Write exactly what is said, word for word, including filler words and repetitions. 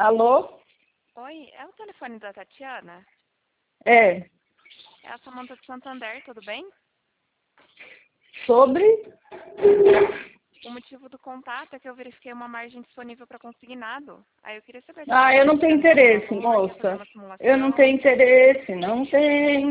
Alô? Oi, é o telefone da Tatiana? É. É a Samanta de Santander, tudo bem? Sobre? O motivo do contato é que eu verifiquei uma margem disponível para consignado. Aí eu queria saber se Ah, você eu está não tenho precisando de algum interesse, valor, quer fazer moça. uma Eu não simulação. tenho interesse, não tenho.